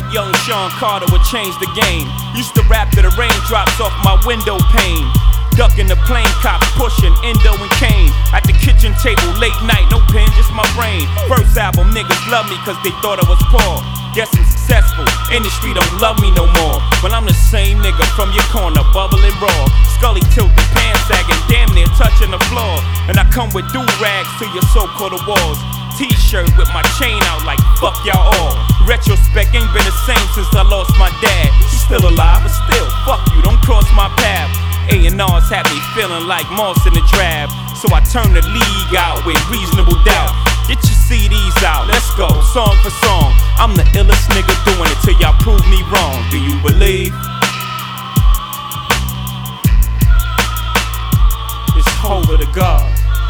young Sean Carter would change the game. Used to rap to the raindrops off my window pane. Ducking the plane cops, pushing Endo and Kane. At the kitchen table, late night, no pen, just my brain. First album, niggas love me cause they thought I was poor. Guess I'm successful, industry don't love me no more. Well, I'm the same nigga from your corner, bubbling raw. Scully tilted, pants sagging, damn near touching the floor. And I come with do-rags to your so-called walls. T-shirt with my chain out like fuck y'all all. Retrospect ain't been the same since I lost my dad. He's still alive, but still, fuck you, don't cross my path. A&R's had me feeling like moss in the drab. So I turned the league out with reasonable doubt. Get your CDs out, let's go, song for song. I'm the illest nigga doing it till y'all prove me wrong. Do you believe? It's over to God.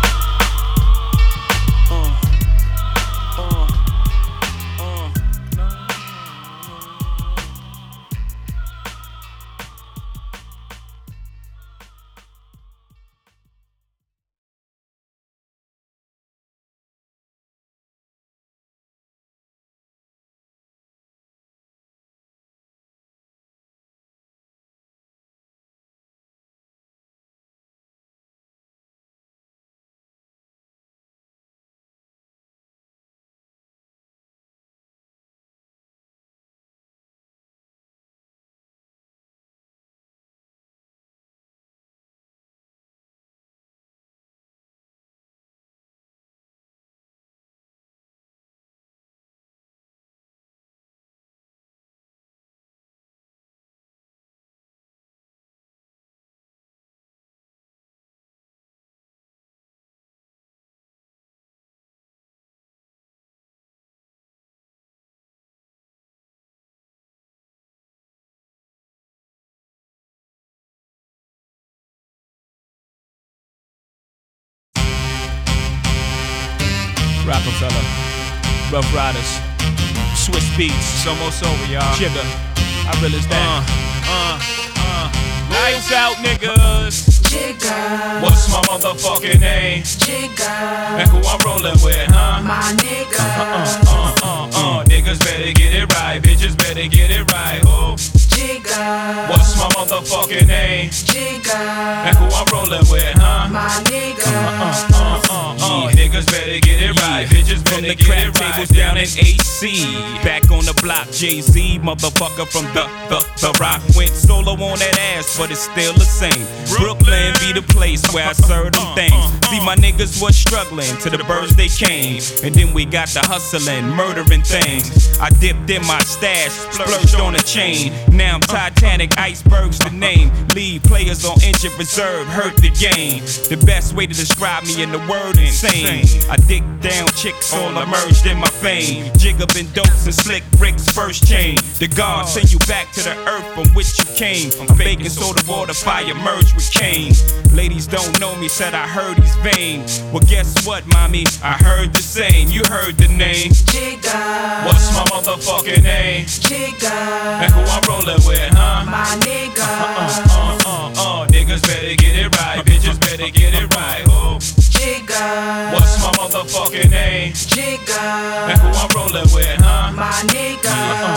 Rockefeller, Rough Riders, Swiss Beats, it's almost over, y'all. Jigga, I realize that. Lights out, niggas. Jigga. What's my motherfucking name? Jigga. And who I'm rolling with, huh? My nigga. Niggas better get it right, bitches better get it right. Oh. Jigga. What's my motherfucking name? Jigga. And who I'm rolling with, huh? My nigga. Niggas better get it right, bitches better get it right. Tables down in AC, back on the block. Jay-Z, motherfucker from the Rock. Went solo on that ass, but it's still the same. Brooklyn be the place where I serve them things. See, my niggas was struggling till the birds they came, and then we got the hustling, murdering things. I dipped in my stash, splurged on a chain. Now I'm Titanic, icebergs the name. Leave players on injured reserve, hurt the game. The best way to describe me in the word insane. I dig down chicks, all emerged in my fame. Jig up in dopes and slick bricks, first chain. The gods send you back to the earth from which you came. I'm baking soda water, fire merged with cane. Ladies don't know me, said I heard he's vain. Well, guess what, mommy? I heard the same. You heard the name. Jigga. What's my motherfucking name? Jigga. And who I'm rolling with, huh? My nigga. Niggas better get it right, bitches better get it right. Oh. Jigga. What's my motherfucking name? Jigga. And who I'm rolling with, huh? My nigga.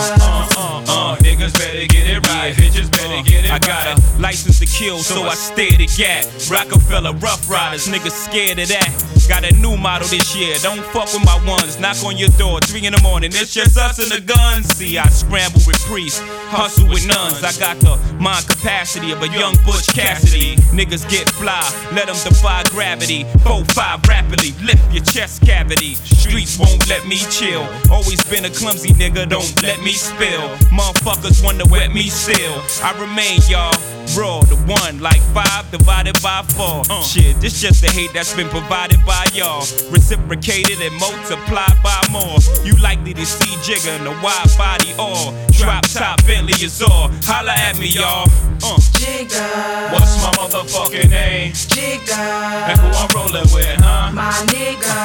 Niggas better get it right, bitches better get it right. I got a license to kill, so I stare to gat. Rockefeller, Rough Riders, niggas scared of that. Got a new model this year, don't fuck with my ones. Knock on your door, 3 in the morning, it's just us and the guns. See, I scramble with priests, hustle with nuns. I got the mind capacity of a young Butch Cassidy. Niggas get fly, let them defy gravity. 4-5 rapidly, lift your chest cavity. Streets won't let me chill. Always been a clumsy nigga, don't let me spill. Motherfuckers wanna wet me still. I remain, y'all, raw, the one like 5 divided by 4. Shit, this just the hate that's been provided by y'all. Reciprocated and multiplied by more. You likely to see Jigga in a wide body or drop top Bentley is all. Holla at me, y'all. Jigga. What's my motherfucking name? Jigga. And who I'm rolling with, huh? My nigga.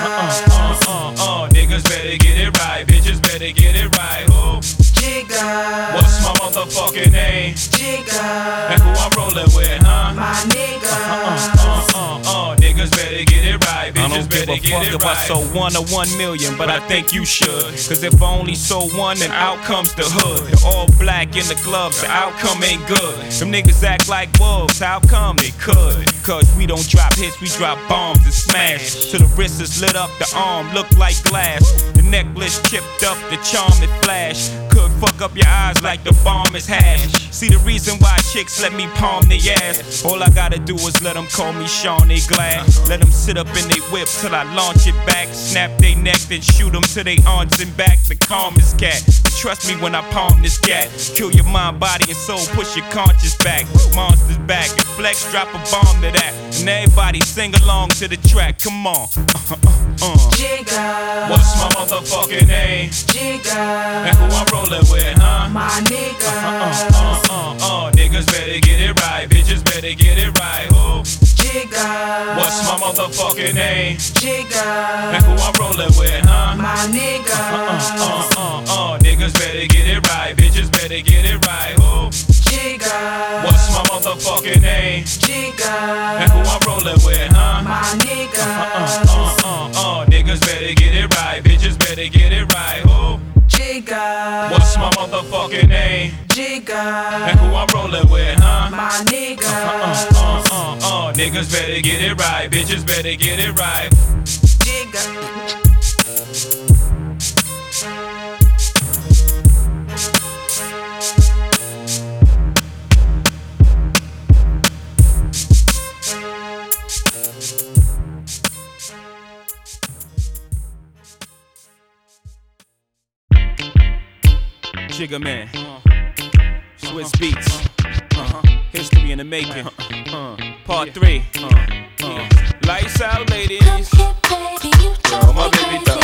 Niggas better get it right, bitches better get it right. Oh. Jigga. What's my motherfucking name? Jigga. And who I'm rolling with, huh? My nigga. Niggas better get it right, bitches better get it think if I sold 1 or 1 million, but I think you should. Cause if I only sold 1, then out comes the hood. They're all black in the gloves, the outcome ain't good. Them niggas act like wolves, how come they could? Cause we don't drop hits, we drop bombs and smash. Till the wrist is lit up, the arm look like glass. The necklace chipped up, the charm it flash. Could fuck up your eyes like the bomb is hash. See the reason why chicks let me palm their ass. All I gotta do is let them call me Sean, they glad. Let them sit up in they whip till I launch it back. Snap they neck, then shoot them to they aunts and back. The calmest cat. Trust me when I palm this cat. Kill your mind, body, and soul, push your conscious back. Monsters back, and flex, drop a bomb to that. And everybody sing along to the track, come on. Jigga. What's my motherfucking name? Jigga. And who I'm rolling with, huh? My nigga. Niggas better get it right, bitches better get it right, oh. Jigga. What's my motherfucking name? Jigga. And who I'm rolling with, huh? My nigga. Niggas better get it right, bitches better get it right, oh. Jigga. What's my motherfucking name? Jigga. And who I'm rolling with, huh? My nigga. Niggas better get it right, bitches better get it right, oh. Jigga. What's my motherfucking name? Jigga. And who I'm rolling with, huh? My nigga. Niggas better get it right, bitches better get it right. Jigga. Jigga Man, Swiss Beats, history in the making, part 3, lights out ladies, yo my baby dog,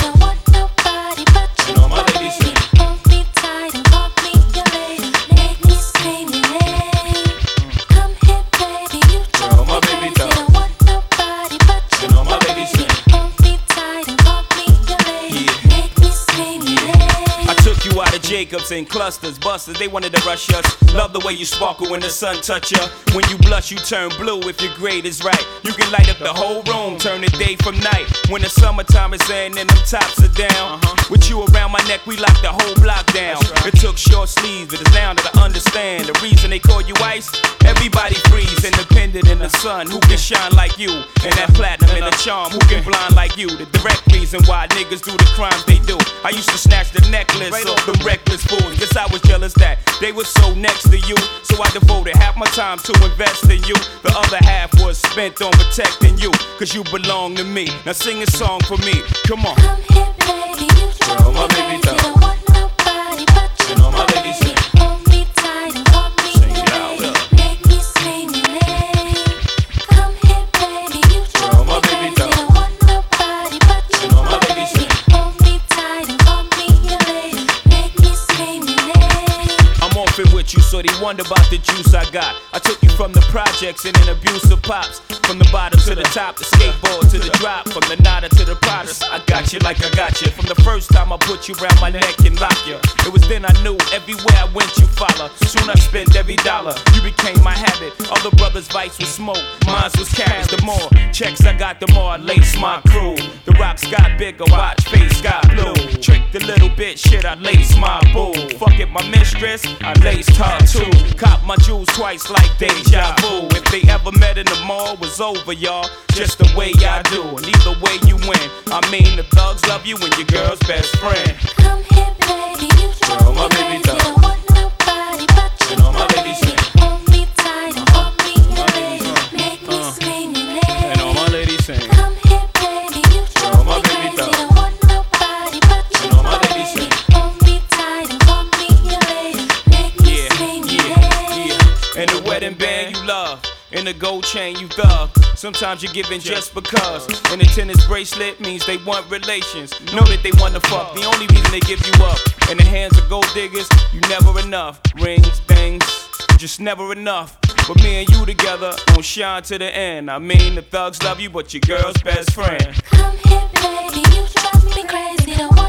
you know my ladies sing. Hold me tight and call me your lady, make me scream your name. Come here baby, you Yo my baby dog, don't want nobody but you know my ladies sing. Hold me tight and call me your lady, make me scream your name. I took you out of Jacobs and clusters, busters, they wanted to rush us. Love the way you sparkle when the sun touch ya. When you blush, you turn blue if your grade is right. You can light up the whole room, turn the day from night. When the summertime is in and them tops are down. With you around my neck, we lock the whole block down. It took short sleeves, but it's now that I understand the reason they call you ice. Everybody freeze, independent in the sun. Who can shine like you? And that platinum and the charm, who can blind like you? The direct reason why niggas do the crimes they do. I used to snatch the necklace off them reckless fools. Guess I was jealous that they were so next to you. So I devoted half my time to invest in you. The other half was spent on protecting you, cause you belong to me. Now sing a song for me, come on. Come here baby, you Yo, my baby dog, don't want nobody but you know my ladies sing. Hold me tight and call me Sing your it out, lady, look. make me scream your name. Come here baby, you Yo, my baby dog, don't want nobody but you know my ladies sing. Hold me tight and call me your lady, make me scream your name. I'm orphan with you, so they wonder about the juice I got. I took you from the projects and an abusive pops. From the bottom to the top, the skateboard to the drop. From the nada to the Pradas, I got you like I got you. From the first time I put you around my neck and lock you. It was then I knew everywhere I went you follow. Soon I spent every dollar, you became my habit. Other brothers' vice was smoke, mine was carrots. The more checks I got, the more I lace my crew. The rocks got bigger, watch face got blue. Trick the little bitch, shit, I lace my boo. Fuck it, my mistress, I laced her too. Cop my jewels twice like deja vu. If they ever met in the mall, was over, y'all. Just the way I do, and either way you win. I mean, the thugs love you and your girl's best friend. Come here baby, you Yo, my baby dog, don't want nobody but you know my ladies sing. Hold me tight and call me your lady, make me scream your name. And all my ladies sing. Come here baby, you Yo, my baby dog, don't want nobody but you know my ladies sing. Hold me tight and call me your lady, make me scream your name. And the wedding band you love, and the gold chain you thug. Sometimes you're giving just because. And the tennis bracelet means they want relations. Know that they want to fuck, the only reason they give you up. In the hands of gold diggers, you never enough. Rings, things, just never enough. But me and you together gon' shine to the end. I mean, the thugs love you, but your girl's best friend. Come here baby, you drive me crazy, don't want